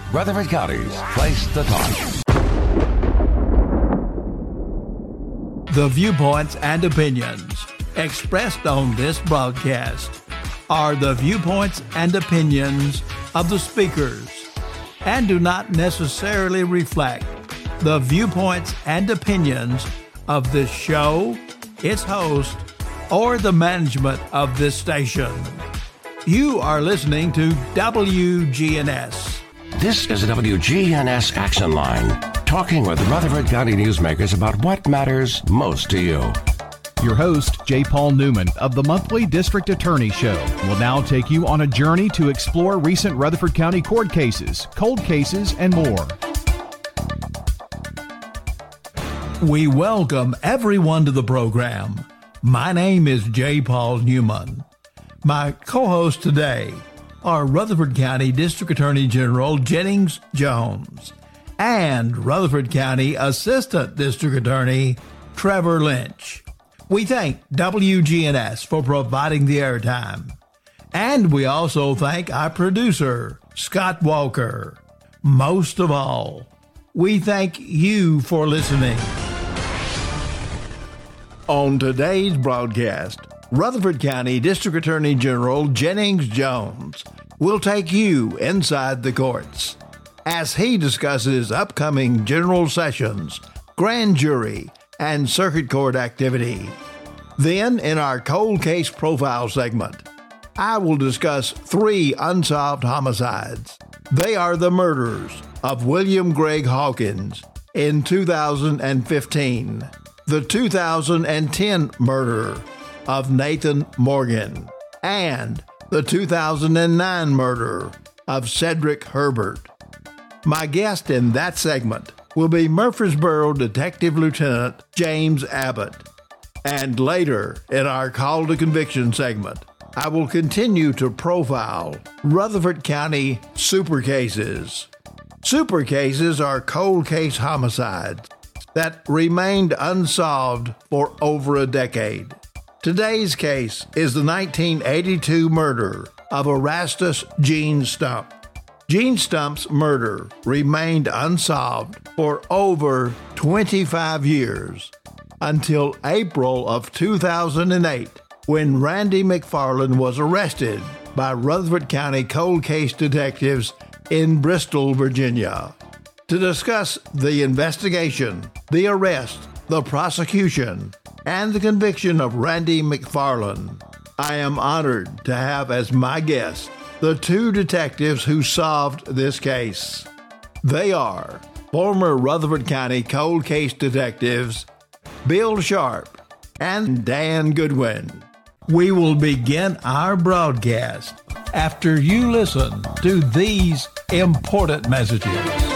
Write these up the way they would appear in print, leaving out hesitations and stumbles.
Rutherford County's place to talk. The viewpoints and opinions expressed on this broadcast are the viewpoints and opinions of the speakers and do not necessarily reflect the viewpoints and opinions of this show, its host, or the management of this station. You are listening to WGNS. This is the WGNS Action Line, talking with Rutherford County newsmakers about what matters most to you. Your host, J. Paul Newman of the monthly District Attorney Show, will now take you on a journey to explore recent Rutherford County court cases, cold cases, and more. We welcome everyone to the program. My name is J. Paul Newman. My co-hosts today are Rutherford County District Attorney General Jennings Jones and Rutherford County Assistant District Attorney Trevor Lynch. We thank WGNS for providing the airtime. And we also thank our producer, Scott Walker. Most of all, we thank you for listening. On today's broadcast, Rutherford County District Attorney General Jennings Jones will take you inside the courts as he discusses upcoming general sessions, grand jury, and circuit court activity. Then, in our cold case profile segment, I will discuss 3 unsolved homicides. They are the murders of William Greg Hawkins in 2015, the 2010 murder of Nathan Morgan, and the 2009 murder of Cedric Herbert. My guest in that segment will be Murfreesboro Detective Lieutenant James Abbott. And later, in our Call to Conviction segment, I will continue to profile Rutherford County super cases. Super cases are cold case homicides that remained unsolved for over a decade. Today's case is the 1982 murder of Erastus Gene Stump. Gene Stump's murder remained unsolved for over 25 years until April of 2008, when Randy McFarland was arrested by Rutherford County cold case detectives in Bristol, Virginia. To discuss the investigation, the arrest, the prosecution, and the conviction of Randy McFarland, I am honored to have as my guest the 2 detectives who solved this case. They are former Rutherford County cold case detectives Bill Sharp and Dan Goodwin. We will begin our broadcast after you listen to these important messages.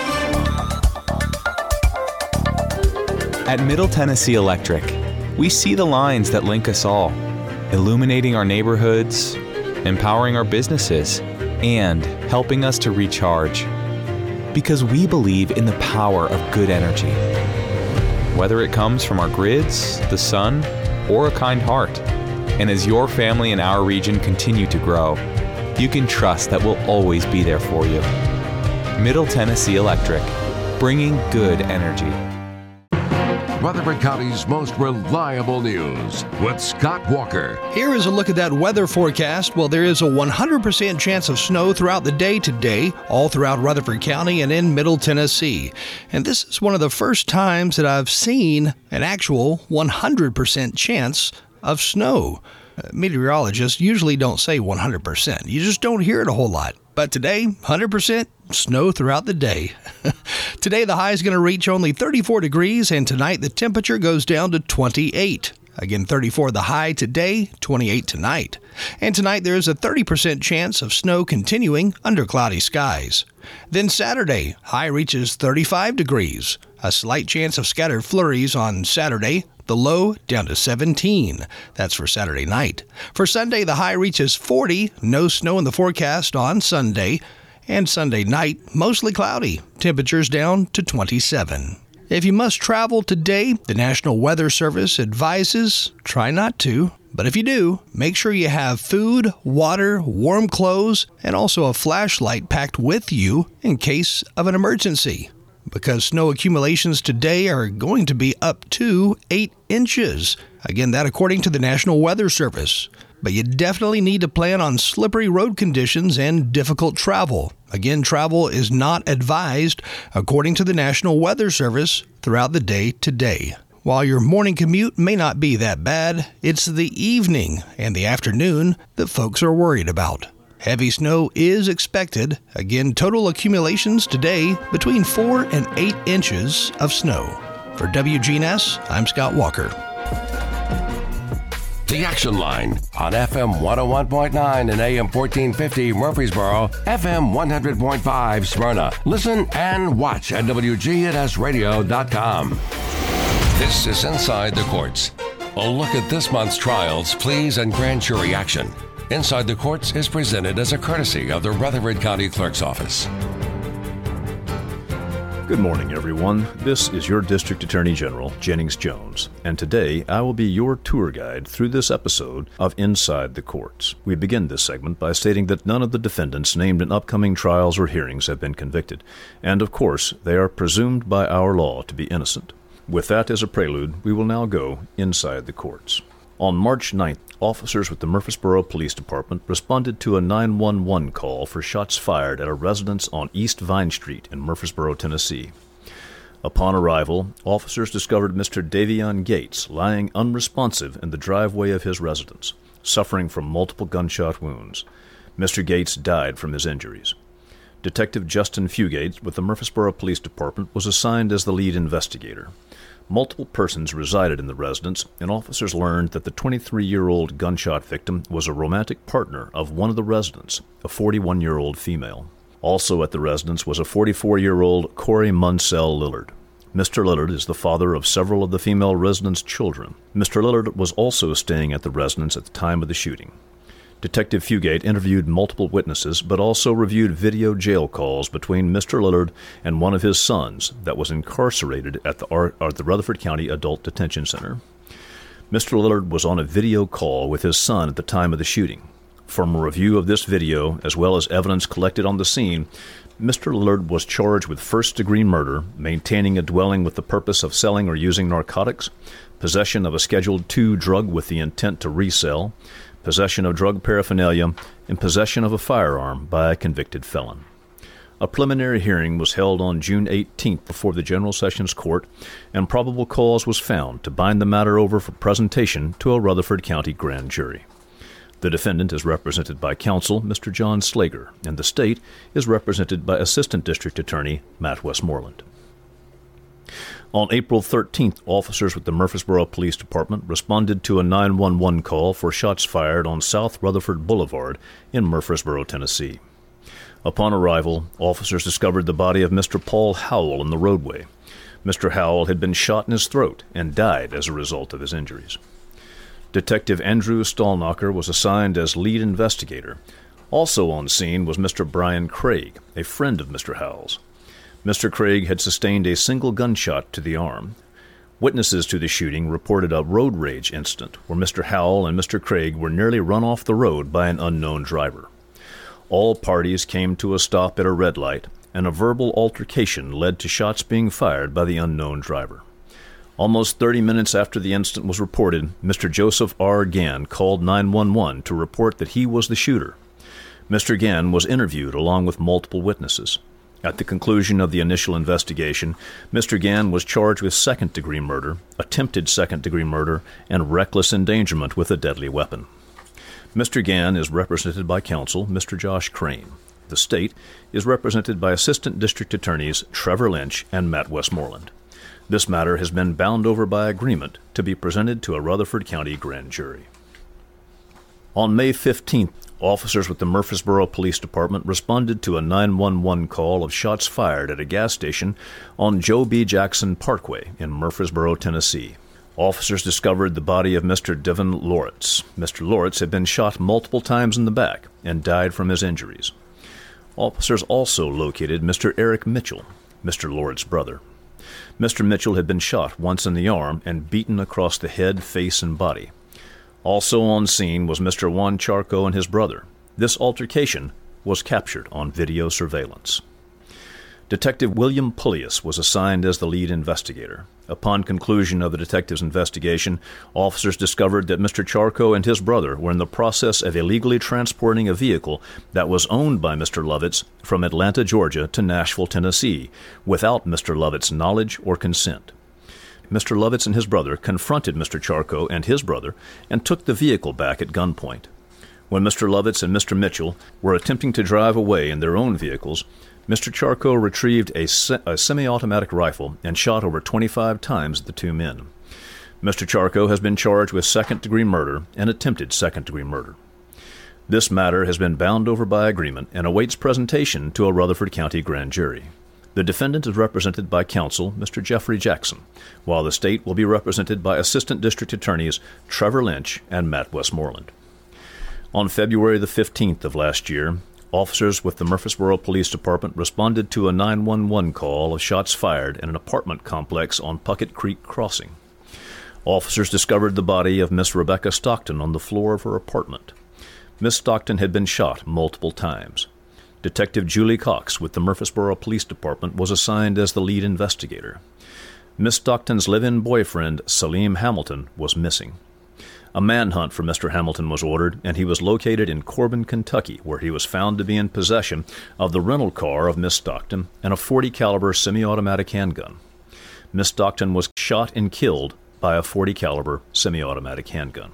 At Middle Tennessee Electric, we see the lines that link us all, illuminating our neighborhoods, empowering our businesses, and helping us to recharge. Because we believe in the power of good energy. Whether it comes from our grids, the sun, or a kind heart. And as your family and our region continue to grow, you can trust that we'll always be there for you. Middle Tennessee Electric, bringing good energy. Rutherford County's most reliable news with Scott Walker. Here is a look at that weather forecast. Well, there is a 100% chance of snow throughout the day today, all throughout Rutherford County and in Middle Tennessee. And this is one of the first times that I've seen an actual 100% chance of snow. Meteorologists usually don't say 100%. You just don't hear it a whole lot. But today, 100% snow throughout the day. Today, the high is going to reach only 34 degrees, and tonight the temperature goes down to 28. Again, 34 the high today, 28 tonight. And tonight there is a 30% chance of snow continuing under cloudy skies. Then Saturday, high reaches 35 degrees. A slight chance of scattered flurries on Saturday, the low down to 17. That's for Saturday night. For Sunday, the high reaches 40. No snow in the forecast on Sunday. And Sunday night, mostly cloudy. Temperatures down to 27. If you must travel today, the National Weather Service advises try not to. But if you do, make sure you have food, water, warm clothes, and also a flashlight packed with you in case of an emergency. Because snow accumulations today are going to be up to 8 inches. Again, that according to the National Weather Service. But you definitely need to plan on slippery road conditions and difficult travel. Again, travel is not advised according to the National Weather Service throughout the day today. While your morning commute may not be that bad, it's the evening and the afternoon that folks are worried about. Heavy snow is expected. Again, total accumulations today between 4 and 8 inches of snow. For WGNS, I'm Scott Walker. The Action Line on FM 101.9 and AM 1450 Murfreesboro, FM 100.5 Smyrna. Listen and watch at WGNSradio.com. This is Inside the Courts. A look at this month's trials, pleas, and grand jury action. Inside the Courts is presented as a courtesy of the Rutherford County Clerk's Office. Good morning, everyone. This is your District Attorney General, Jennings Jones, and today I will be your tour guide through this episode of Inside the Courts. We begin this segment by stating that none of the defendants named in upcoming trials or hearings have been convicted, and of course, they are presumed by our law to be innocent. With that as a prelude, we will now go inside the courts. On March 9th, officers with the Murfreesboro Police Department responded to a 911 call for shots fired at a residence on East Vine Street in Murfreesboro, Tennessee. Upon arrival, officers discovered Mr. Davion Gates lying unresponsive in the driveway of his residence, suffering from multiple gunshot wounds. Mr. Gates died from his injuries. Detective Justin Fugate with the Murfreesboro Police Department was assigned as the lead investigator. Multiple persons resided in the residence, and officers learned that the 23-year-old gunshot victim was a romantic partner of one of the residents, a 41-year-old female. Also at the residence was a 44-year-old Corey Munsell Lillard. Mr. Lillard is the father of several of the female residents' children. Mr. Lillard was also staying at the residence at the time of the shooting. Detective Fugate interviewed multiple witnesses, but also reviewed video jail calls between Mr. Lillard and one of his sons that was incarcerated at the Rutherford County Adult Detention Center. Mr. Lillard was on a video call with his son at the time of the shooting. From a review of this video, as well as evidence collected on the scene, Mr. Lillard was charged with first-degree murder, maintaining a dwelling with the purpose of selling or using narcotics, possession of a Schedule II drug with the intent to resell, possession of drug paraphernalia, and possession of a firearm by a convicted felon. A preliminary hearing was held on June 18th before the General Sessions Court, and probable cause was found to bind the matter over for presentation to a Rutherford County grand jury. The defendant is represented by counsel, Mr. John Slager, and the state is represented by Assistant District Attorney Matt Westmoreland. On April 13th, officers with the Murfreesboro Police Department responded to a 911 call for shots fired on South Rutherford Boulevard in Murfreesboro, Tennessee. Upon arrival, officers discovered the body of Mr. Paul Howell in the roadway. Mr. Howell had been shot in his throat and died as a result of his injuries. Detective Andrew Stallknocker was assigned as lead investigator. Also on scene was Mr. Brian Craig, a friend of Mr. Howell's. Mr. Craig had sustained a single gunshot to the arm. Witnesses to the shooting reported a road rage incident where Mr. Howell and Mr. Craig were nearly run off the road by an unknown driver. All parties came to a stop at a red light, and a verbal altercation led to shots being fired by the unknown driver. Almost 30 minutes after the incident was reported, Mr. Joseph R. Gann called 911 to report that he was the shooter. Mr. Gann was interviewed along with multiple witnesses. At the conclusion of the initial investigation, Mr. Gann was charged with second-degree murder, attempted second-degree murder, and reckless endangerment with a deadly weapon. Mr. Gann is represented by counsel, Mr. Josh Crane. The state is represented by Assistant District Attorneys Trevor Lynch and Matt Westmoreland. This matter has been bound over by agreement to be presented to a Rutherford County grand jury. On May 15th, officers with the Murfreesboro Police Department responded to a 911 call of shots fired at a gas station on Joe B. Jackson Parkway in Murfreesboro, Tennessee. Officers discovered the body of Mr. Devin Loritz. Mr. Loritz had been shot multiple times in the back and died from his injuries. Officers also located Mr. Eric Mitchell, Mr. Loritz's brother. Mr. Mitchell had been shot once in the arm and beaten across the head, face, and body. Also on scene was Mr. Juan Charco and his brother. This altercation was captured on video surveillance. Detective William Pullius was assigned as the lead investigator. Upon conclusion of the detective's investigation, officers discovered that Mr. Charco and his brother were in the process of illegally transporting a vehicle that was owned by Mr. Lovitz from Atlanta, Georgia to Nashville, Tennessee, without Mr. Lovitz's knowledge or consent. Mr. Lovitz and his brother confronted Mr. Charco and his brother and took the vehicle back at gunpoint. When Mr. Lovitz and Mr. Mitchell were attempting to drive away in their own vehicles, Mr. Charco retrieved a semi-automatic rifle and shot over 25 times at the two men. Mr. Charco has been charged with second-degree murder and attempted second-degree murder. This matter has been bound over by agreement and awaits presentation to a Rutherford County grand jury. The defendant is represented by counsel Mr. Jeffrey Jackson, while the state will be represented by Assistant District Attorneys Trevor Lynch and Matt Westmoreland. On February the 15th of last year, officers with the Murfreesboro Police Department responded to a 911 call of shots fired in an apartment complex on Puckett Creek Crossing. Officers discovered the body of Miss Rebecca Stockton on the floor of her apartment. Miss Stockton had been shot multiple times. Detective Julie Cox with the Murfreesboro Police Department was assigned as the lead investigator. Miss Stockton's live-in boyfriend, Salim Hamilton, was missing. A manhunt for Mr. Hamilton was ordered, and he was located in Corbin, Kentucky, where he was found to be in possession of the rental car of Miss Stockton and a .40 caliber semi-automatic handgun. Miss Stockton was shot and killed by a .40 caliber semi-automatic handgun.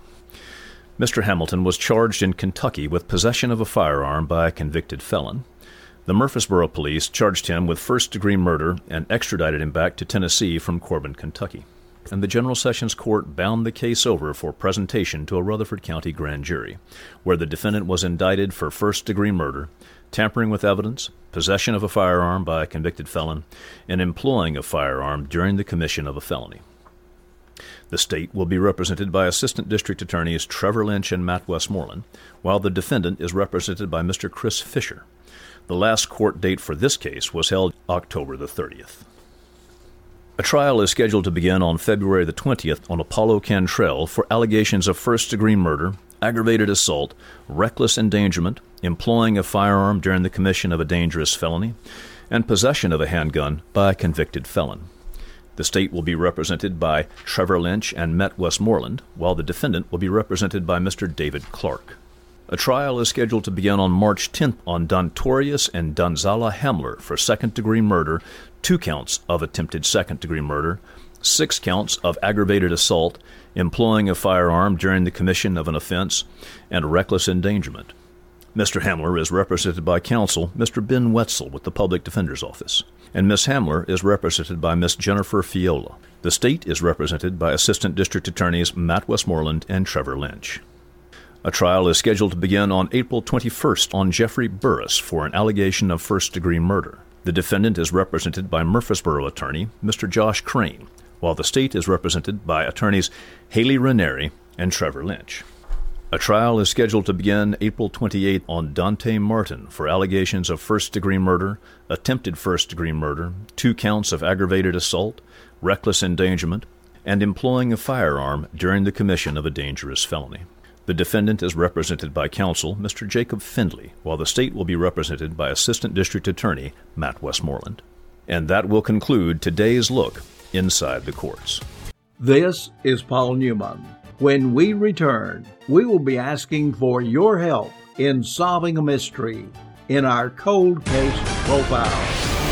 Mr. Hamilton was charged in Kentucky with possession of a firearm by a convicted felon. The Murfreesboro police charged him with first-degree murder and extradited him back to Tennessee from Corbin, Kentucky. And the General Sessions Court bound the case over for presentation to a Rutherford County grand jury, where the defendant was indicted for first-degree murder, tampering with evidence, possession of a firearm by a convicted felon, and employing a firearm during the commission of a felony. The state will be represented by Assistant District Attorneys Trevor Lynch and Matt Westmoreland, while the defendant is represented by Mr. Chris Fisher. The last court date for this case was held October the 30th. A trial is scheduled to begin on February the 20th on Apollo Cantrell for allegations of first-degree murder, aggravated assault, reckless endangerment, employing a firearm during the commission of a dangerous felony, and possession of a handgun by a convicted felon. The state will be represented by Trevor Lynch and Matt Westmoreland, while the defendant will be represented by Mr. David Clark. A trial is scheduled to begin on March 10th on Dontorius and Donzala Hamler for second-degree murder, 2 counts of attempted second-degree murder, 6 counts of aggravated assault, employing a firearm during the commission of an offense, and reckless endangerment. Mr. Hamler is represented by counsel Mr. Ben Wetzel with the Public Defender's Office, and Miss Hamler is represented by Miss Jennifer Fiola. The state is represented by Assistant District Attorneys Matt Westmoreland and Trevor Lynch. A trial is scheduled to begin on April 21st on Jeffrey Burris for an allegation of first-degree murder. The defendant is represented by Murfreesboro attorney Mr. Josh Crane, while the state is represented by attorneys Haley Ranieri and Trevor Lynch. A trial is scheduled to begin April 28th on Dante Martin for allegations of first-degree murder, attempted first-degree murder, 2 counts of aggravated assault, reckless endangerment, and employing a firearm during the commission of a dangerous felony. The defendant is represented by counsel Mr. Jacob Findley, while the state will be represented by Assistant District Attorney Matt Westmoreland. And that will conclude today's look inside the courts. This is Paul Newman. When we return, we will be asking for your help in solving a mystery in our Cold Case Profile.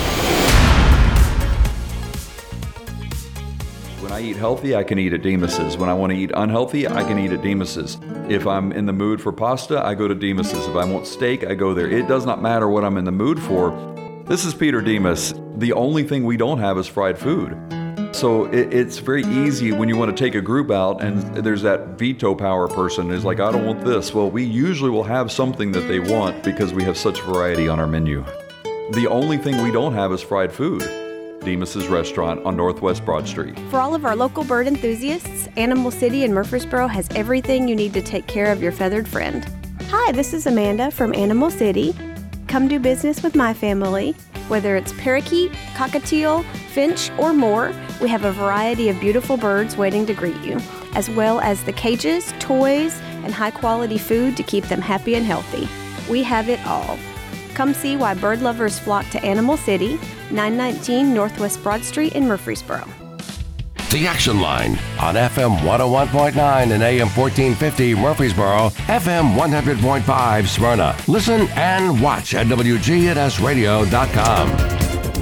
When I eat healthy, I can eat at Demas's. When I want to eat unhealthy, I can eat at Demas's. If I'm in the mood for pasta, I go to Demas's. If I want steak, I go there. It does not matter what I'm in the mood for. This is Peter Demas. The only thing we don't have is fried food. So it's very easy when you want to take a group out and there's that veto power person who's like, I don't want this. Well, we usually will have something that they want because we have such variety on our menu. The only thing we don't have is fried food. Demas's Restaurant on Northwest Broad Street. For all of our local bird enthusiasts, Animal City in Murfreesboro has everything you need to take care of your feathered friend. Hi, this is Amanda from Animal City. Come do business with my family. Whether it's parakeet, cockatiel, finch, or more, we have a variety of beautiful birds waiting to greet you. as well as the cages, toys, and high-quality food to keep them happy and healthy. We have it all. Come see why bird lovers flock to Animal City, 919 Northwest Broad Street in Murfreesboro. The Action Line on FM 101.9 and AM 1450 Murfreesboro, FM 100.5 Smyrna. Listen and watch at WGNSradio.com.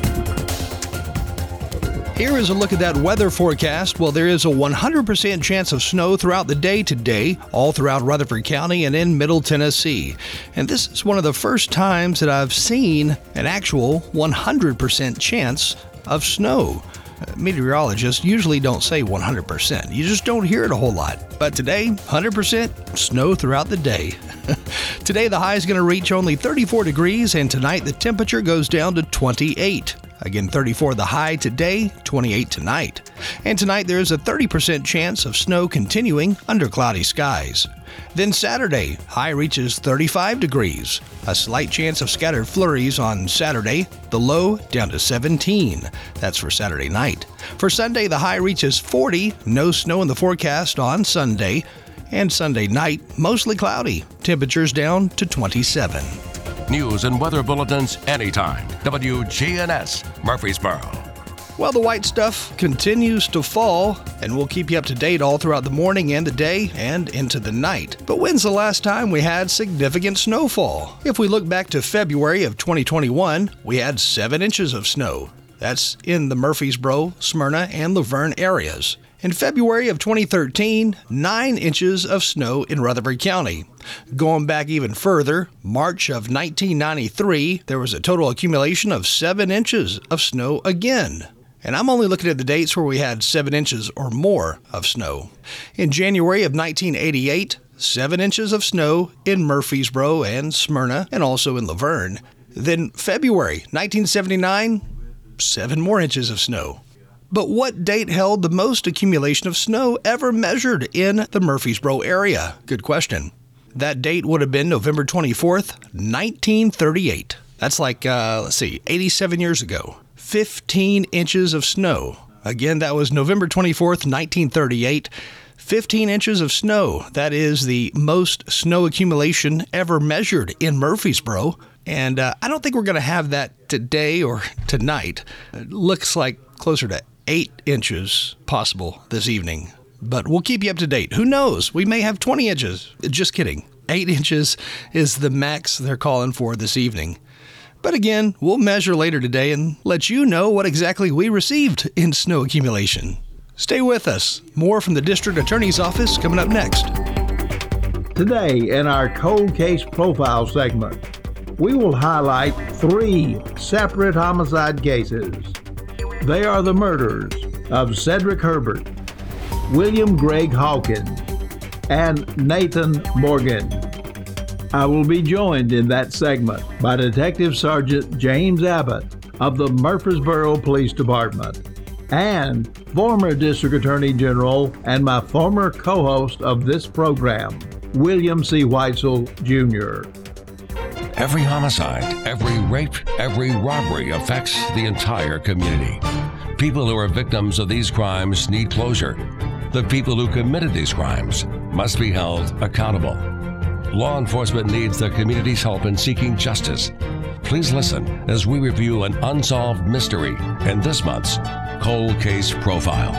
Here is a look at that weather forecast. Well, there is a 100% chance of snow throughout the day today, all throughout Rutherford County and in Middle Tennessee. And this is one of the first times that I've seen an actual 100% chance of snow. Meteorologists usually don't say 100%. You just don't hear it a whole lot. But today, 100% snow throughout the day. Today, the high is going to reach only 34 degrees, and tonight the temperature goes down to 28. Again, 34 the high today, 28 tonight. And tonight there is a 30% chance of snow continuing under cloudy skies. Then Saturday, high reaches 35 degrees. A slight chance of scattered flurries on Saturday, the low down to 17. That's for Saturday night. For Sunday, the high reaches 40, no snow in the forecast on Sunday. And Sunday night, mostly cloudy, temperatures down to 27. News and weather bulletins anytime. WGNS, Murfreesboro. Well, the white stuff continues to fall, and we'll keep you up to date all throughout the morning and the day and into the night. But when's the last time we had significant snowfall? If we look back to February of 2021, we had 7 inches of snow. That's in the Murfreesboro, Smyrna, and Laverne areas. In February of 2013, 9 inches of snow in Rutherford County. Going back even further, March of 1993, there was a total accumulation of 7 inches of snow again. And I'm only looking at the dates where we had 7 inches or more of snow. In January of 1988, 7 inches of snow in Murfreesboro and Smyrna, and also in Laverne. Then February 1979, 7 more inches of snow. But what date held the most accumulation of snow ever measured in the Murfreesboro area? Good question. That date would have been November 24th, 1938. That's like, 87 years ago. 15 inches of snow. Again, that was November 24th, 1938. 15 inches of snow. That is the most snow accumulation ever measured in Murfreesboro. And I don't think we're going to have that today or tonight. It looks like closer to 8 inches possible this evening. But we'll keep you up to date. Who knows? We may have 20 inches. Just kidding. 8 inches is the max they're calling for this evening. But again, we'll measure later today and let you know what exactly we received in snow accumulation. Stay with us. More from the District Attorney's Office coming up next. Today, in our Cold Case Profile segment, we will highlight 3 separate homicide cases. They are the murders of Cedric Herbert, William Greg Hawkins, and Nathan Morgan. I will be joined in that segment by Detective Sergeant James Abbott of the Murfreesboro Police Department and former District Attorney General and my former co-host of this program, William C. Weitzel, Jr. Every homicide, every rape, every robbery affects the entire community. People who are victims of these crimes need closure. The people who committed these crimes must be held accountable. Law enforcement needs the community's help in seeking justice. Please listen as we review an unsolved mystery in this month's Cold Case Profile.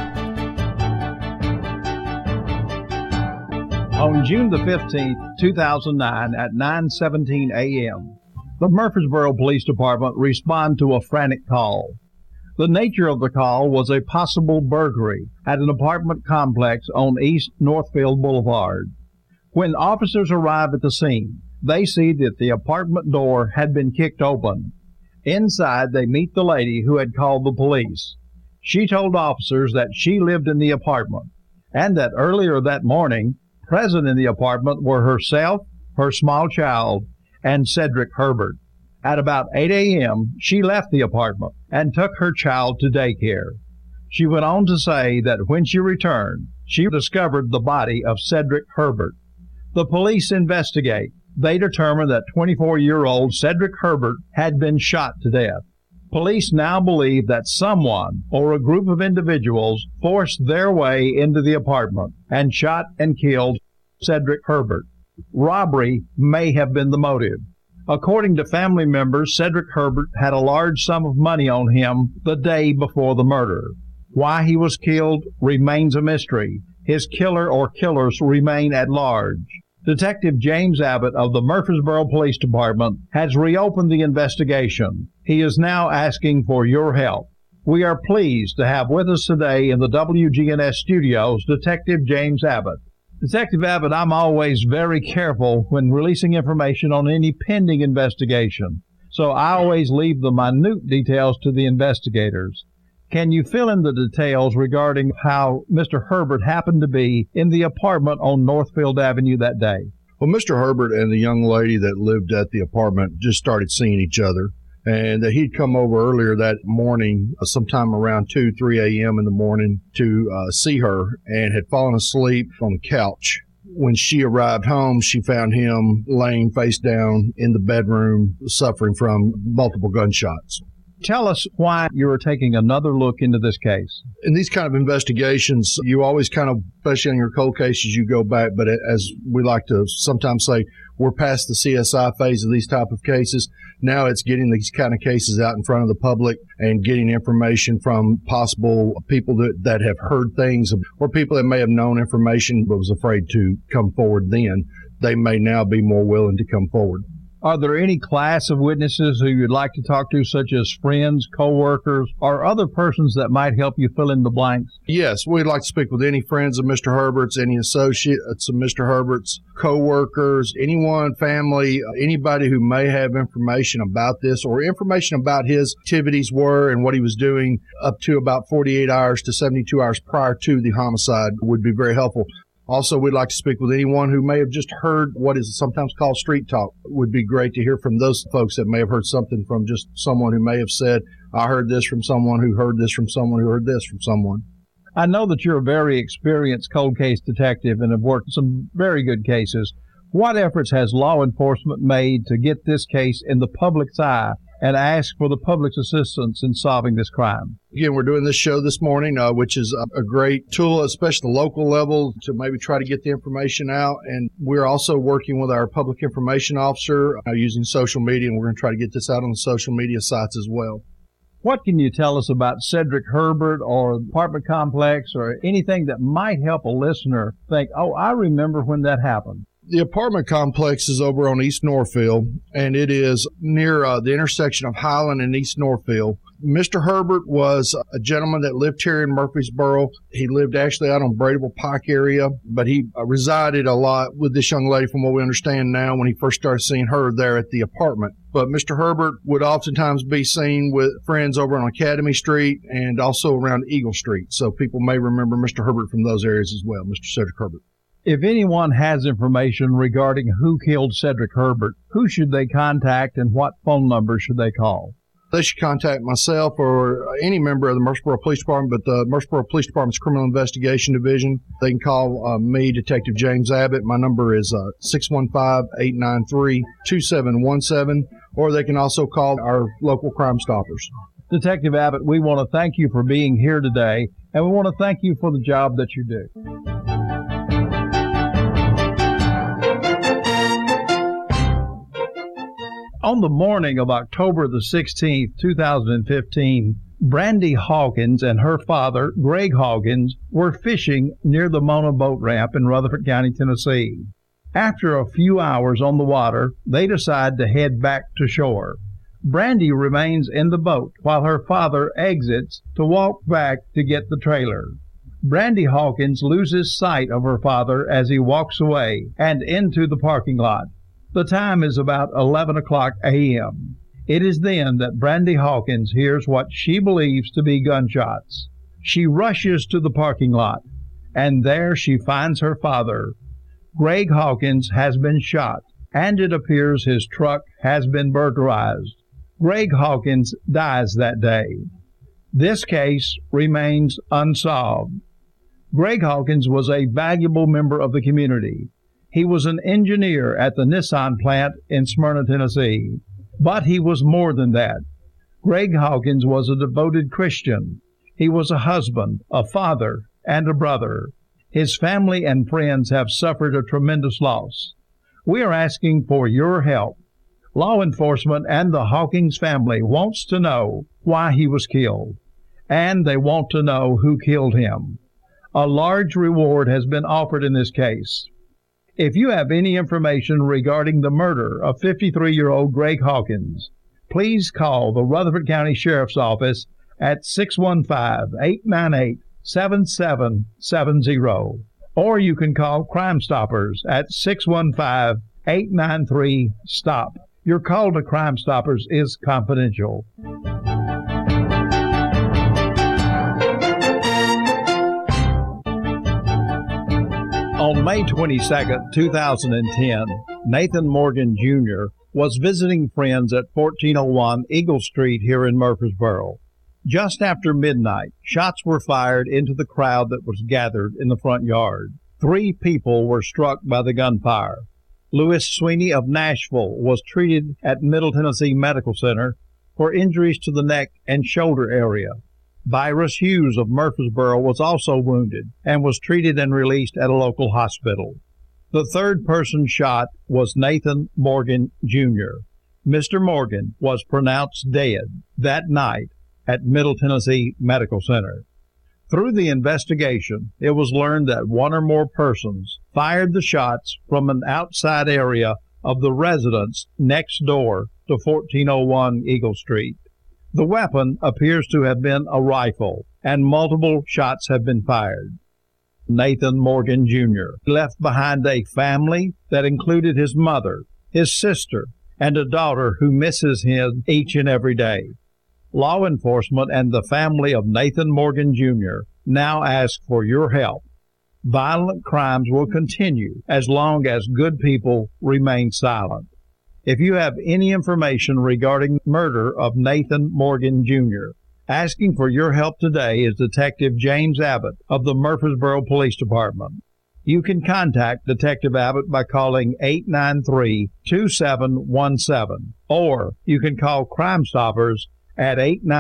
On June the 15th, 2009 at 9:17 a.m., the Murfreesboro Police Department responded to a frantic call. The nature of the call was a possible burglary at an apartment complex on East Northfield Boulevard. When officers arrive at the scene, they see that the apartment door had been kicked open. Inside, they meet the lady who had called the police. She told officers that she lived in the apartment and that earlier that morning, present in the apartment were herself, her small child, and Cedric Herbert. At about 8 a.m., she left the apartment and took her child to daycare. She went on to say that when she returned, she discovered the body of Cedric Herbert. The police investigate. They determined that 24-year-old Cedric Herbert had been shot to death. Police now believe that someone or a group of individuals forced their way into the apartment and shot and killed Cedric Herbert. Robbery may have been the motive. According to family members, Cedric Herbert had a large sum of money on him the day before the murder. Why he was killed remains a mystery. His killer or killers remain at large. Detective James Abbott of the Murfreesboro Police Department has reopened the investigation. He is now asking for your help. We are pleased to have with us today in the WGNS studios Detective James Abbott. Detective Abbott, I'm always very careful when releasing information on any pending investigation, so I always leave the minute details to the investigators. Can you fill in the details regarding how Mr. Herbert happened to be in the apartment on Northfield Avenue that day? Well, Mr. Herbert and the young lady that lived at the apartment just started seeing each other, and he'd come over earlier that morning, sometime around 2, 3 a.m. in the morning, to see her, and had fallen asleep on the couch. When she arrived home, she found him laying face down in the bedroom, suffering from multiple gunshots. Tell us why you are taking another look into this case. In these kind of investigations, you always kind of, especially in your cold cases, you go back. But as we like to sometimes say, we're past the CSI phase of these type of cases. Now it's getting these kind of cases out in front of the public and getting information from possible people that have heard things, or people that may have known information but was afraid to come forward then. They may now be more willing to come forward. Are there any class of witnesses who you'd like to talk to, such as friends, co-workers, or other persons that might help you fill in the blanks? Yes, we'd like to speak with any friends of Mr. Herbert's, any associates of Mr. Herbert's, co-workers, anyone, family, anybody who may have information about this or information about his activities were and what he was doing up to about 48 hours to 72 hours prior to the homicide would be very helpful. Also, we'd like to speak with anyone who may have just heard what is sometimes called street talk. It would be great to hear from those folks that may have heard something from just someone who may have said, I heard this from someone who heard this from someone who heard this from someone. I know that you're a very experienced cold case detective and have worked some very good cases. What efforts has law enforcement made to get this case in the public's eye and ask for the public's assistance in solving this crime? Again, we're doing this show this morning, which is a great tool, especially the local level, to maybe try to get the information out. And we're also working with our public information officer using social media, and we're going to try to get this out on the social media sites as well. What can you tell us about Cedric Herbert or the apartment complex or anything that might help a listener think, oh, I remember when that happened? The apartment complex is over on East Northfield, and it is near the intersection of Highland and East Northfield. Mr. Herbert was a gentleman that lived here in Murfreesboro. He lived actually out on Bradable Pike area, but he resided a lot with this young lady from what we understand now when he first started seeing her there at the apartment. But Mr. Herbert would oftentimes be seen with friends over on Academy Street and also around Eagle Street. So people may remember Mr. Herbert from those areas as well, Mr. Cedric Herbert. If anyone has information regarding who killed Cedric Herbert, who should they contact and what phone number should they call? They should contact myself or any member of the Murfreesboro Police Department, but the Murfreesboro Police Department's Criminal Investigation Division. They can call me, Detective James Abbott. My number is 615-893-2717, or they can also call our local Crime Stoppers. Detective Abbott, we want to thank you for being here today, and we want to thank you for the job that you do. On the morning of October the 16th, 2015, Brandy Hawkins and her father, Greg Hawkins, were fishing near the Mona boat ramp in Rutherford County, Tennessee. After a few hours on the water, they decide to head back to shore. Brandy remains in the boat while her father exits to walk back to get the trailer. Brandy Hawkins loses sight of her father as he walks away and into the parking lot. The time is about 11 o'clock a.m. It is then that Brandy Hawkins hears what she believes to be gunshots. She rushes to the parking lot, and there she finds her father. Greg Hawkins has been shot, and it appears his truck has been burglarized. Greg Hawkins dies that day. This case remains unsolved. Greg Hawkins was a valuable member of the community. He was an engineer at the Nissan plant in Smyrna, Tennessee. But he was more than that. Greg Hawkins was a devoted Christian. He was a husband, a father, and a brother. His family and friends have suffered a tremendous loss. We are asking for your help. Law enforcement and the Hawkins family wants to know why he was killed, and they want to know who killed him. A large reward has been offered in this case. If you have any information regarding the murder of 53-year-old Greg Hawkins, please call the Rutherford County Sheriff's Office at 615-898-7770, or you can call Crime Stoppers at 615-893-STOP. Your call to Crime Stoppers is confidential. On May 22, 2010, Nathan Morgan Jr. was visiting friends at 1401 Eagle Street here in Murfreesboro. Just after midnight, shots were fired into the crowd that was gathered in the front yard. 3 people were struck by the gunfire. Lewis Sweeney of Nashville was treated at Middle Tennessee Medical Center for injuries to the neck and shoulder area. Virus Hughes of Murfreesboro was also wounded and was treated and released at a local hospital. The third person shot was Nathan Morgan Jr. Mr. Morgan was pronounced dead that night at Middle Tennessee Medical Center. Through the investigation, it was learned that one or more persons fired the shots from an outside area of the residence next door to 1401 Eagle Street. The weapon appears to have been a rifle, and multiple shots have been fired. Nathan Morgan Jr. left behind a family that included his mother, his sister, and a daughter who misses him each and every day. Law enforcement and the family of Nathan Morgan Jr. now ask for your help. Violent crimes will continue as long as good people remain silent. If you have any information regarding the murder of Nathan Morgan Jr., asking for your help today is Detective James Abbott of the Murfreesboro Police Department. You can contact Detective Abbott by calling 893-2717, or you can call Crime Stoppers at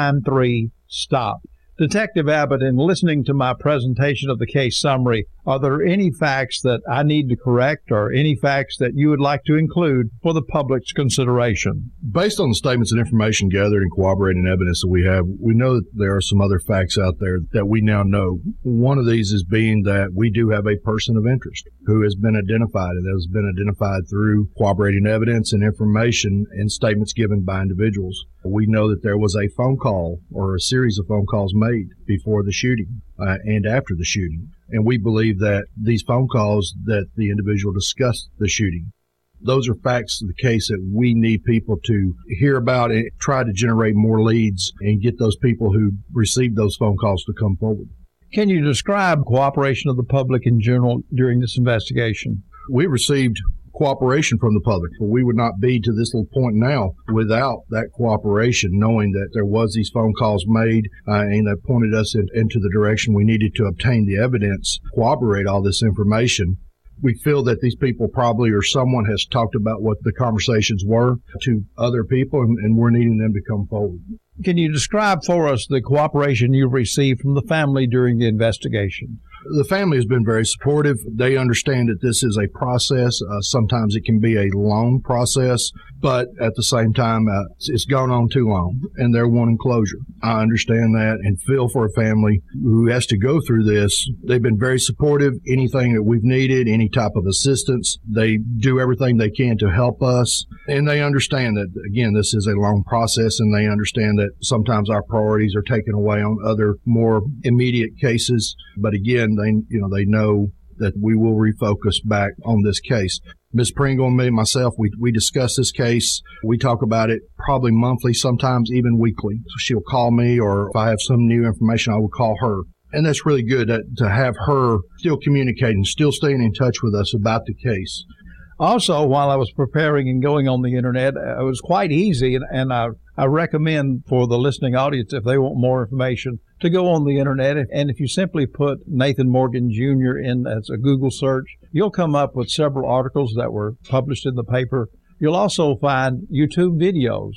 893-STOP. Detective Abbott, in listening to my presentation of the case summary, are there any facts that I need to correct or any facts that you would like to include for the public's consideration? Based on the statements and information gathered and corroborating evidence that we have, we know that there are some other facts out there that we now know. One of these is being that we do have a person of interest who has been identified, and has been identified through corroborating evidence and information and statements given by individuals. We know that there was a phone call or a series of phone calls made before the shooting and after the shooting. And we believe that these phone calls that the individual discussed the shooting, those are facts of the case that we need people to hear about and try to generate more leads and get those people who received those phone calls to come forward. Can you describe cooperation of the public in general during this investigation? We received cooperation from the public. We would not be to this little point now without that cooperation, knowing that there was these phone calls made and that pointed us into the direction we needed to obtain the evidence, corroborate all this information. We feel that these people probably, or someone has talked about what the conversations were to other people, and we're needing them to come forward. Can you describe for us the cooperation you've received from the family during the investigation? The family has been very supportive. They understand that this is a process. Sometimes it can be a long process, but at the same time, it's gone on too long, and they're wanting closure. I understand that and feel for a family who has to go through this. They've been very supportive. Anything that we've needed, any type of assistance, they do everything they can to help us. And they understand that, again, this is a long process, and they understand that sometimes our priorities are taken away on other more immediate cases. But again, they know that we will refocus back on this case. Ms. Pringle and me, myself, we discuss this case. We talk about it probably monthly, sometimes even weekly. So she'll call me, or if I have some new information, I will call her. And that's really good to have her still communicating, still staying in touch with us about the case. Also, while I was preparing and going on the internet, it was quite easy, and I recommend for the listening audience, if they want more information, to go on the internet. And if you simply put Nathan Morgan Jr. in as a Google search, you'll come up with several articles that were published in the paper. You'll also find YouTube videos.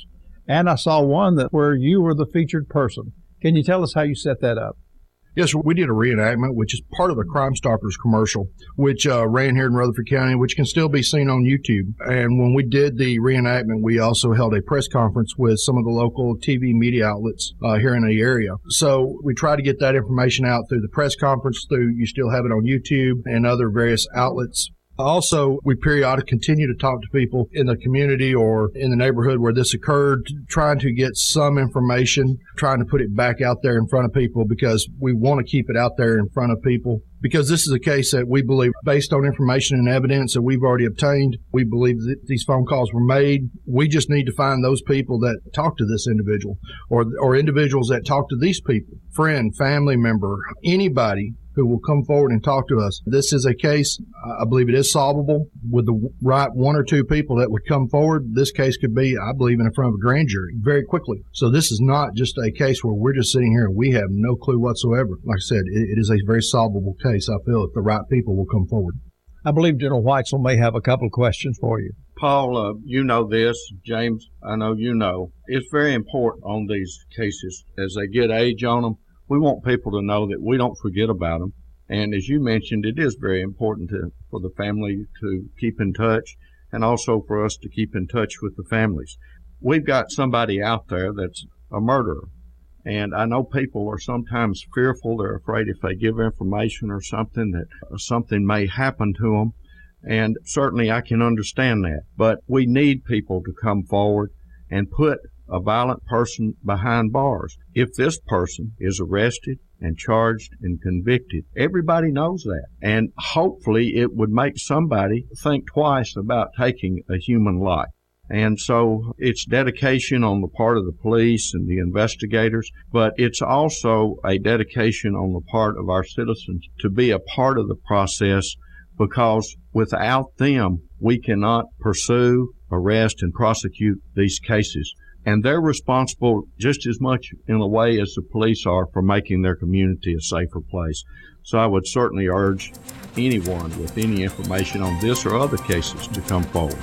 And I saw one where you were the featured person. Can you tell us how you set that up? Yes, we did a reenactment, which is part of a Crime Stoppers commercial, which ran here in Rutherford County, which can still be seen on YouTube. And when we did the reenactment, we also held a press conference with some of the local TV media outlets here in the area. So we try to get that information out through the press conference, you still have it on YouTube and other various outlets. Also, we periodically continue to talk to people in the community or in the neighborhood where this occurred, trying to get some information, trying to put it back out there in front of people, because we want to keep it out there in front of people. Because this is a case that we believe, based on information and evidence that we've already obtained, we believe that these phone calls were made. We just need to find those people that talk to this individual, or individuals that talk to these people, friend, family member, anybody who will come forward and talk to us. This is a case, I believe it is solvable with the right one or two people that would come forward. This case could be, I believe, in front of a grand jury very quickly. So this is not just a case where we're just sitting here and we have no clue whatsoever. Like I said, it is a very solvable case, I feel, if the right people will come forward. I believe General Weitzel may have a couple of questions for you. Paul, you know this. James, I know you know. It's very important on these cases, as they get age on them, we want people to know that we don't forget about them. And as you mentioned, it is very important for the family to keep in touch, and also for us to keep in touch with the families. We've got somebody out there that's a murderer, and I know people are sometimes fearful. They're afraid if they give information or something that something may happen to them, and certainly I can understand that. But we need people to come forward and put a violent person behind bars. If this person is arrested and charged and convicted, everybody knows that. And hopefully it would make somebody think twice about taking a human life. And so it's dedication on the part of the police and the investigators, but it's also a dedication on the part of our citizens to be a part of the process, because without them, we cannot pursue, arrest, and prosecute these cases. And they're responsible just as much in a way as the police are for making their community a safer place. So I would certainly urge anyone with any information on this or other cases to come forward.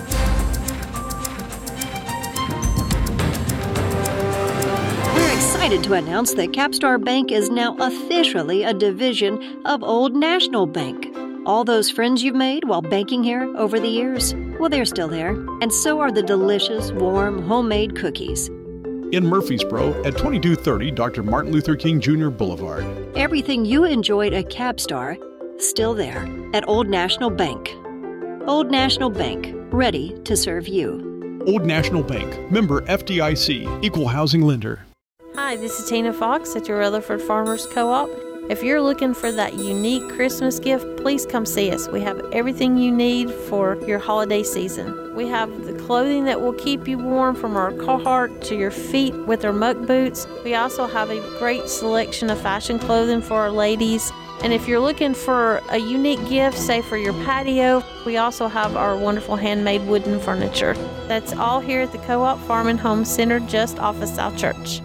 We're excited to announce that Capstar Bank is now officially a division of Old National Bank. All those friends you've made while banking here over the years, well, they're still there. And so are the delicious, warm, homemade cookies. In Murfreesboro at 2230 Dr. Martin Luther King Jr. Boulevard. Everything you enjoyed at Capstar, still there at Old National Bank. Old National Bank, ready to serve you. Old National Bank, member FDIC, equal housing lender. Hi, this is Tina Fox at your Rutherford Farmers Co-op. If you're looking for that unique Christmas gift, please come see us. We have everything you need for your holiday season. We have the clothing that will keep you warm, from our Carhartt to your feet with our muck boots. We also have a great selection of fashion clothing for our ladies. And if you're looking for a unique gift, say for your patio, we also have our wonderful handmade wooden furniture. That's all here at the Co-op Farm and Home Center, just off of South Church.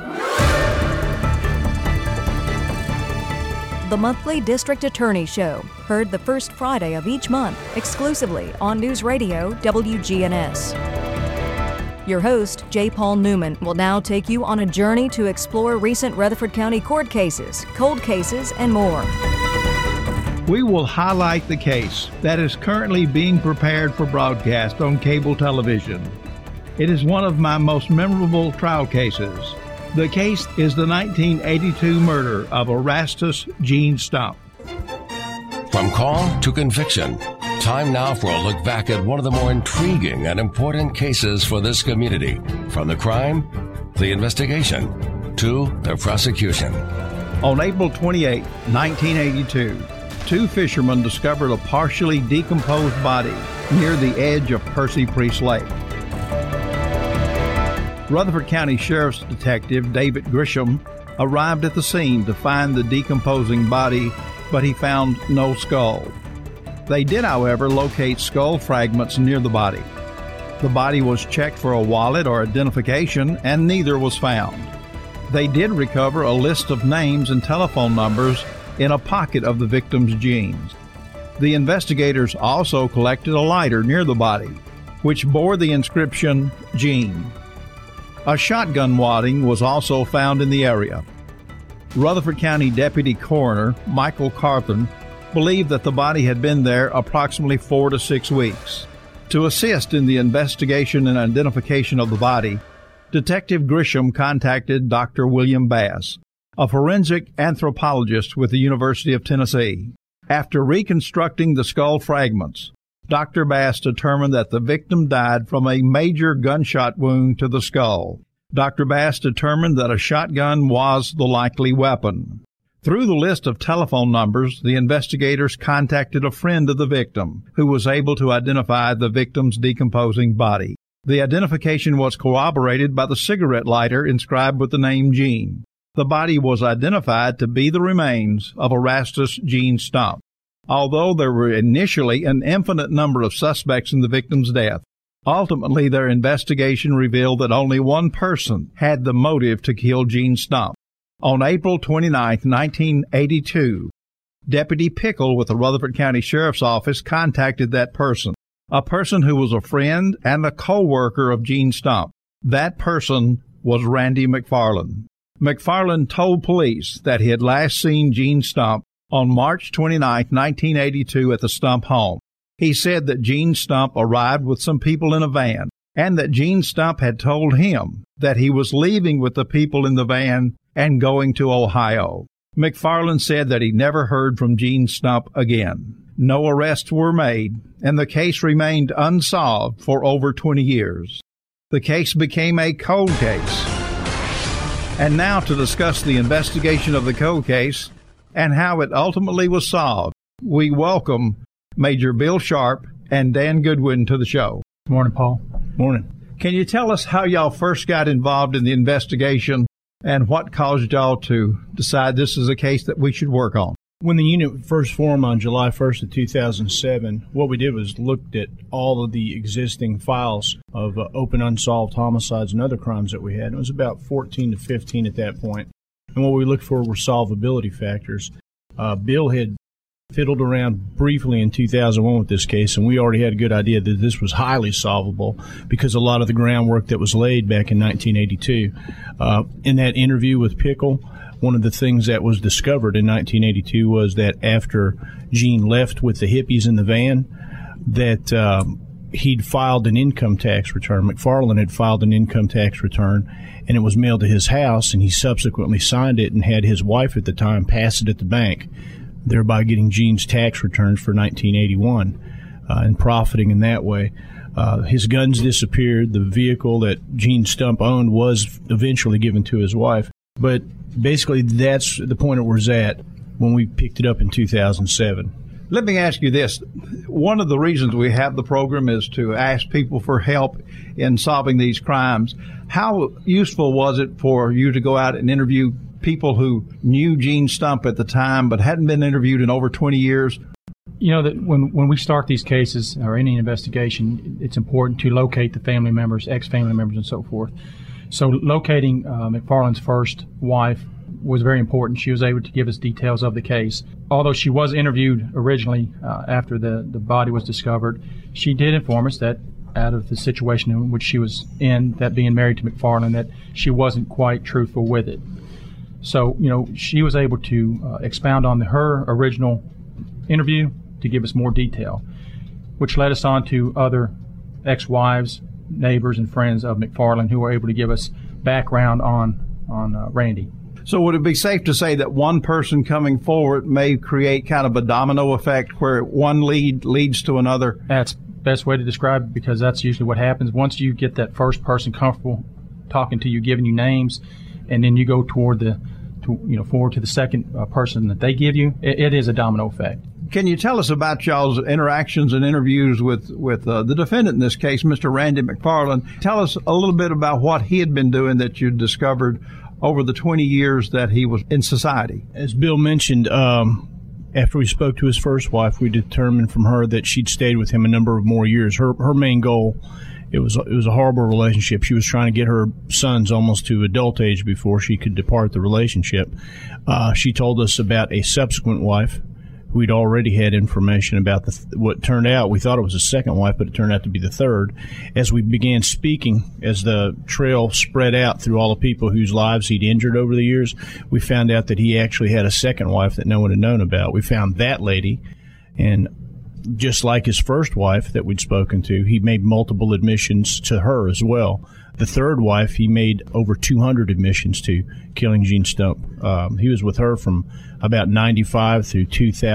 The monthly District Attorney Show, heard the first Friday of each month, exclusively on News Radio WGNS. Your host, J. Paul Newman, will now take you on a journey to explore recent Rutherford County court cases, cold cases, and more. We will highlight the case that is currently being prepared for broadcast on cable television. It is one of my most memorable trial cases. The case is the 1982 murder of Erastus Gene Stump. From call to conviction, time now for a look back at one of the more intriguing and important cases for this community. From the crime, the investigation, to the prosecution. On April 28, 1982, two fishermen discovered a partially decomposed body near the edge of Percy Priest Lake. Rutherford County Sheriff's Detective David Grisham arrived at the scene to find the decomposing body, but he found no skull. They did, however, locate skull fragments near the body. The body was checked for a wallet or identification, and neither was found. They did recover a list of names and telephone numbers in a pocket of the victim's jeans. The investigators also collected a lighter near the body, which bore the inscription, Gene. A shotgun wadding was also found in the area. Rutherford County Deputy Coroner Michael Carthen believed that the body had been there approximately 4 to 6 weeks. To assist in the investigation and identification of the body, Detective Grisham contacted Dr. William Bass, a forensic anthropologist with the University of Tennessee. After reconstructing the skull fragments, Dr. Bass determined that the victim died from a major gunshot wound to the skull. Dr. Bass determined that a shotgun was the likely weapon. Through the list of telephone numbers, the investigators contacted a friend of the victim, who was able to identify the victim's decomposing body. The identification was corroborated by the cigarette lighter inscribed with the name Gene. The body was identified to be the remains of Erastus Gene Stump. Although there were initially an infinite number of suspects in the victim's death, ultimately their investigation revealed that only one person had the motive to kill Gene Stump. On April 29, 1982, Deputy Pickle with the Rutherford County Sheriff's Office contacted that person, a person who was a friend and a co-worker of Gene Stump. That person was Randy McFarland. McFarland told police that he had last seen Gene Stump on March 29, 1982 at the Stump home. He said that Gene Stump arrived with some people in a van and that Gene Stump had told him that he was leaving with the people in the van and going to Ohio. McFarland said that he never heard from Gene Stump again. No arrests were made, and the case remained unsolved for over 20 years. The case became a cold case. And now to discuss the investigation of the cold case and how it ultimately was solved, we welcome Major Bill Sharp and Dan Goodwin to the show. Morning, Paul. Morning. Can you tell us how y'all first got involved in the investigation and what caused y'all to decide this is a case that we should work on? When the unit first formed on July 1st of 2007, what we did was looked at all of the existing files of open unsolved homicides and other crimes that we had. It was about 14 to 15 at that point. And what we looked for were solvability factors. Bill had fiddled around briefly in 2001 with this case, and we already had a good idea that this was highly solvable because a lot of the groundwork that was laid back in 1982. In that interview with Pickle, one of the things that was discovered in 1982 was that after Gene left with the hippies in the van, that he'd filed an income tax return. McFarland had filed an income tax return, and it was mailed to his house, and he subsequently signed it and had his wife at the time pass it at the bank, thereby getting Gene's tax returns for 1981 and profiting in that way. His guns disappeared. The vehicle that Gene Stump owned was eventually given to his wife. But basically, that's the point it was at when we picked it up in 2007. Let me ask you this. One of the reasons we have the program is to ask people for help in solving these crimes. How useful was it for you to go out and interview people who knew Gene Stump at the time but hadn't been interviewed in over 20 years? You know, that when we start these cases or any investigation, it's important to locate the family members, ex-family members, and so forth. So locating McFarland's first wife was very important. She was able to give us details of the case. Although she was interviewed originally after the body was discovered, she did inform us that out of the situation in which she was in, that being married to McFarland, that she wasn't quite truthful with it. So, you know, she was able to expound on her original interview to give us more detail, which led us on to other ex-wives, neighbors, and friends of McFarland who were able to give us background on Randy. So would it be safe to say that one person coming forward may create kind of a domino effect where one lead leads to another? That's the best way to describe it, because that's usually what happens. Once you get that first person comfortable talking to you, giving you names, and then you go forward to the second person that they give you, it is a domino effect. Can you tell us about y'all's interactions and interviews with the defendant in this case, Mr. Randy McFarland? Tell us a little bit about what he had been doing that you discovered over the 20 years that he was in society. As Bill mentioned, after we spoke to his first wife, we determined from her that she'd stayed with him a number of more years. Her main goal, it was a horrible relationship. She was trying to get her sons almost to adult age before she could depart the relationship. She told us about a subsequent wife We'd already had information about what turned out, we thought it was his second wife, but it turned out to be the third. As we began speaking, as the trail spread out through all the people whose lives he'd injured over the years, we found out that he actually had a second wife that no one had known about. We found that lady, and just like his first wife that we'd spoken to, he made multiple admissions to her as well. The third wife, he made over 200 admissions to, killing Jean Stump. He was with her from about 95 through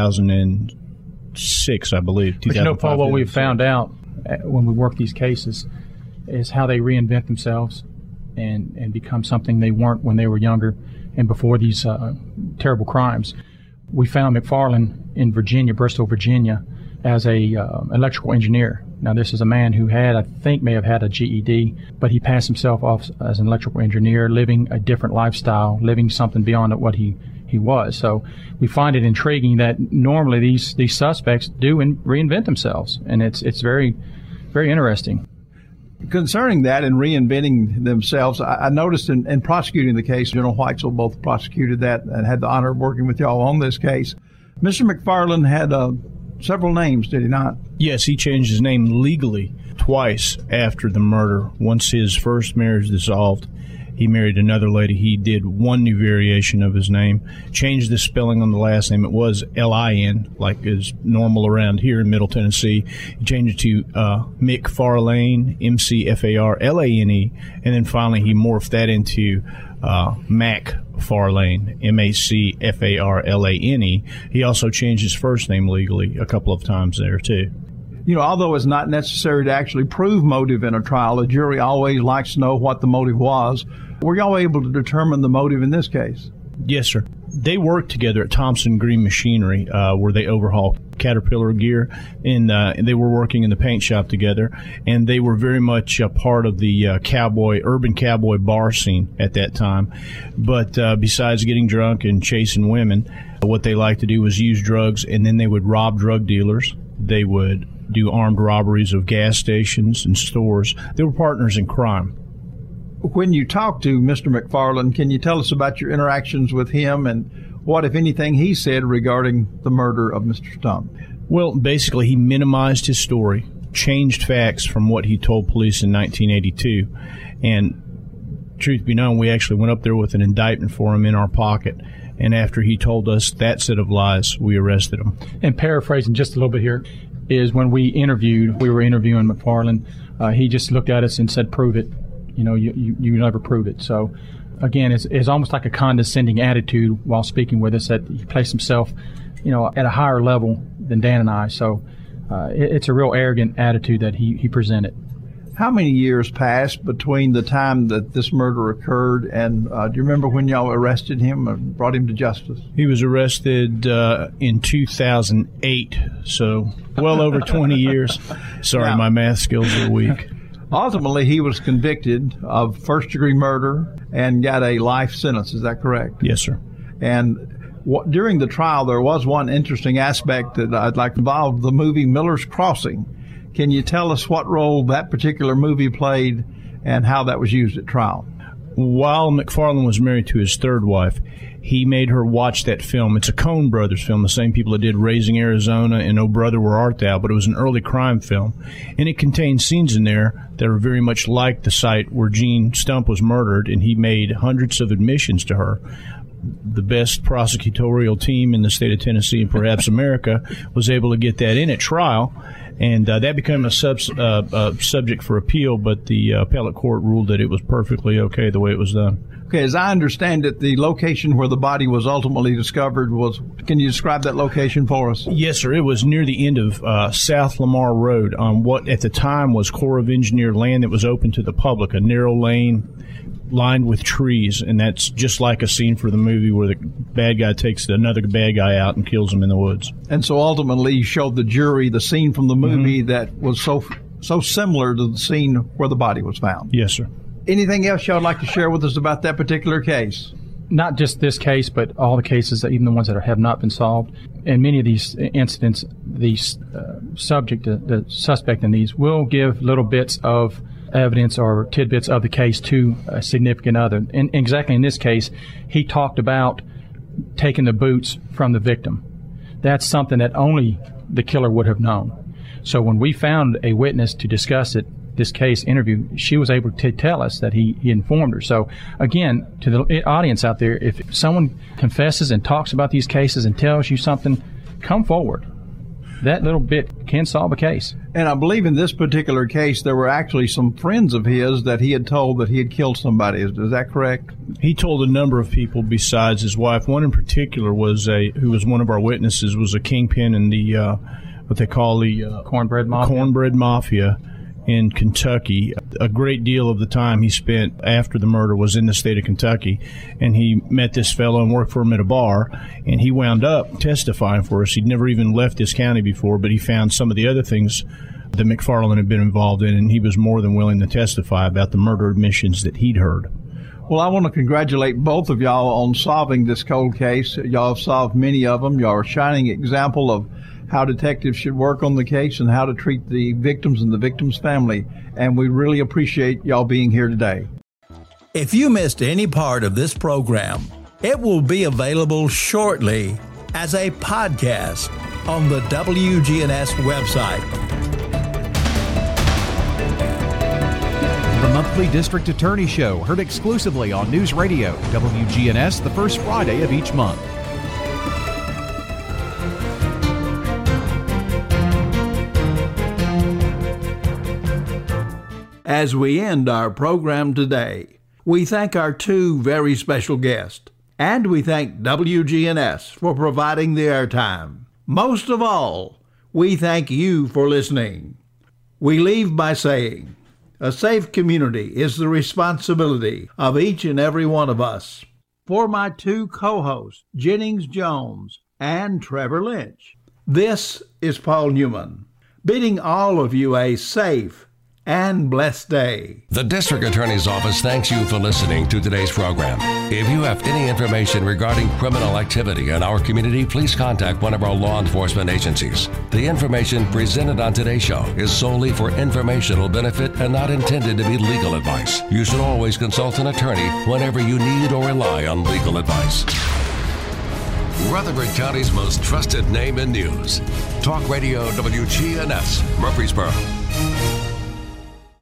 2006, I believe. But Paul, what we found out when we work these cases is how they reinvent themselves and become something they weren't when they were younger and before these terrible crimes. We found McFarland in Virginia, Bristol, Virginia, as a electrical engineer. Now, this is a man who may have had a GED, but he passed himself off as an electrical engineer, living a different lifestyle, living something beyond what he was. So we find it intriguing that normally these suspects do reinvent themselves, and it's very, very interesting. Concerning that and reinventing themselves, I noticed in prosecuting the case, General Whitesell both prosecuted that and had the honor of working with y'all on this case. Mr. McFarland had several names, did he not? Yes, he changed his name legally twice after the murder. Once his first marriage dissolved, he married another lady. He did one new variation of his name, changed the spelling on the last name. It was L-I-N, like is normal around here in Middle Tennessee. He changed it to McFarlane, M-C-F-A-R-L-A-N-E, and then finally he morphed that into MacFarlane, M-A-C-F-A-R-L-A-N-E. He also changed his first name legally a couple of times there, too. Although it's not necessary to actually prove motive in a trial, a jury always likes to know what the motive was. Were y'all able to determine the motive in this case? Yes, sir. They worked together at Thompson Green Machinery, where they overhaul Caterpillar gear, and they were working in the paint shop together, and they were very much a part of the urban cowboy bar scene at that time. But besides getting drunk and chasing women, what they liked to do was use drugs, and then they would rob drug dealers. They would do armed robberies of gas stations and stores. They were partners in crime. When you talked to Mr. McFarland, can you tell us about your interactions with him and what, if anything, he said regarding the murder of Mr. Stump? Well, basically, he minimized his story, changed facts from what he told police in 1982. And truth be known, we actually went up there with an indictment for him in our pocket. And after he told us that set of lies, we arrested him. And paraphrasing just a little bit here, is when we were interviewing McFarland, he just looked at us and said, "Prove it. You never prove it." So, again, it's almost like a condescending attitude while speaking with us, that he placed himself, at a higher level than Dan and I. So, it's a real arrogant attitude that he presented. How many years passed between the time that this murder occurred and do you remember when y'all arrested him and brought him to justice? He was arrested in 2008, so well over 20 years. Sorry, my math skills are weak. Ultimately, he was convicted of first-degree murder and got a life sentence. Is that correct? Yes, sir. And during the trial, there was one interesting aspect that I'd like to involve, the movie Miller's Crossing. Can you tell us what role that particular movie played and how that was used at trial? While McFarland was married to his third wife, he made her watch that film. It's a Coen Brothers film, the same people that did Raising Arizona and Oh Brother, Where Art Thou, but it was an early crime film. And it contained scenes in there that are very much like the site where Jean Stump was murdered, and he made hundreds of admissions to her. The best prosecutorial team in the state of Tennessee and perhaps America was able to get that in at trial. And that became a subject for appeal, but the appellate court ruled that it was perfectly okay the way it was done. Okay, as I understand it, the location where the body was ultimately discovered was, can you describe that location for us? Yes, sir. It was near the end of South Lamar Road on what at the time was Corps of Engineer land that was open to the public, a narrow lane lined with trees, and that's just like a scene for the movie where the bad guy takes another bad guy out and kills him in the woods. And so ultimately you showed the jury the scene from the movie that was so similar to the scene where the body was found. Yes, sir. Anything else y'all would like to share with us about that particular case? Not just this case, but all the cases, even the ones that have not been solved. In many of these incidents, the suspect in these will give little bits of evidence or tidbits of the case to a significant other. And exactly in this case, he talked about taking the boots from the victim. that's something that only the killer would have known. So when we found a witness to discuss this case interview, she was able to tell us that he informed her. So again, to the audience out there, if someone confesses and talks about these cases and tells you something, come forward. That little bit can solve a case. And I believe in this particular case, there were actually some friends of his that he had told that he had killed somebody. Is that correct? He told a number of people besides his wife. One in particular who was one of our witnesses, was a kingpin in the what they call the Cornbread Mafia. Cornbread Mafia in Kentucky. A great deal of the time he spent after the murder was in the state of Kentucky, and he met this fellow and worked for him at a bar, and he wound up testifying for us. He'd never even left this county before, but he found some of the other things that McFarland had been involved in, and he was more than willing to testify about the murder admissions that he'd heard. Well, I want to congratulate both of y'all on solving this cold case. Y'all have solved many of them. Y'all are a shining example of how detectives should work on the case and how to treat the victims and the victim's family. And we really appreciate y'all being here today. If you missed any part of this program, it will be available shortly as a podcast on the WGNS website. The monthly District Attorney Show, heard exclusively on News Radio WGNS the first Friday of each month. As we end our program today, we thank our two very special guests, and we thank WGNS for providing the airtime. Most of all, we thank you for listening. We leave by saying, a safe community is the responsibility of each and every one of us. For my two co-hosts, Jennings Jones and Trevor Lynch, this is Paul Newman, bidding all of you a safe and blessed day. The District Attorney's Office thanks you for listening to today's program. If you have any information regarding criminal activity in our community, please contact one of our law enforcement agencies. The information presented on today's show is solely for informational benefit and not intended to be legal advice. You should always consult an attorney whenever you need or rely on legal advice. Rutherford County's most trusted name in news. Talk Radio WGNS, Murfreesboro.